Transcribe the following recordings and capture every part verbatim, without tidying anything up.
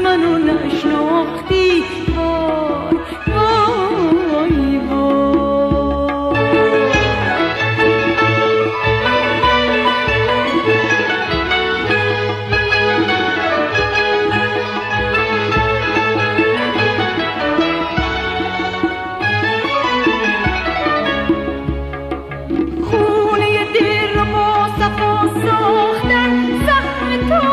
منو نشناختی. وای وای وای خونه دل رو با صفا ساختن زخم تو،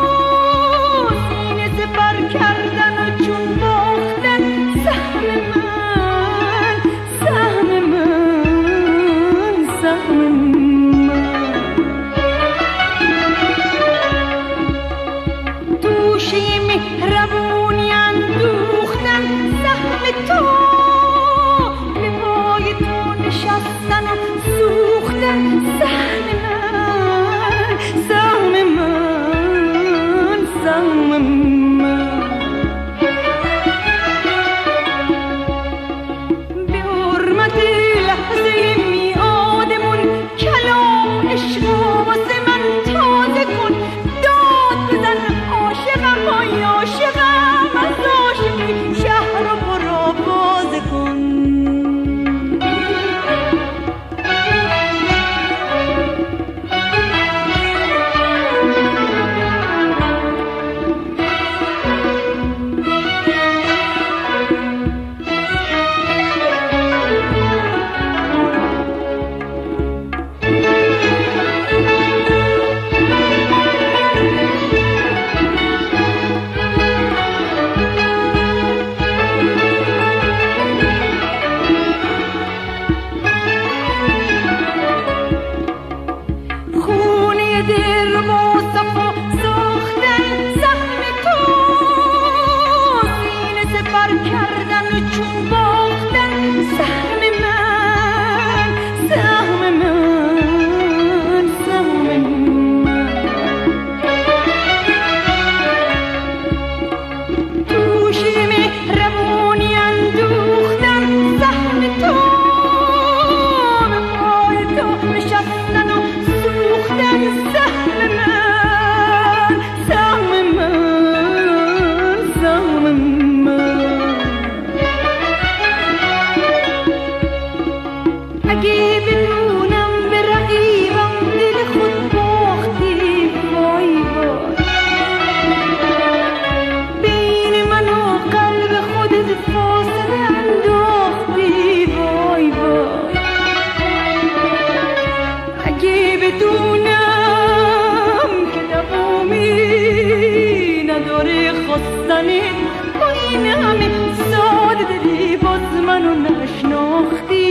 سینه سپر کردن و چون باختن سهم من، سهم من، سهم من. دوشه مهربونی اندوختن سهم تو، به پای تو نشستن و سوختن سهم من، سهم من، سهم من. به حرمت لحظه میعادمون کلام عشق و واسه من تازه کن. داد بزن عاشقم های عاشقم، از عاشقی شهر رو پرآوازه کن. خونه دل با صفا ساختن زخم تو، سینه سپر کردن و چون باختن سهم من، سهم من، سهم من. دوشه مهربونی اندوختن زخم تو، به پای تو نشستن و سوختن سهم من، سهم من، سهم من. اگه بدونم به رقیبم دل خود باختی، وای وای بین من و قلب خودت فاصله انداختی، وای وای. اگه بدونم که دوامی نداره خواستنه، با این همه ساده دلی باز منو نشناختی.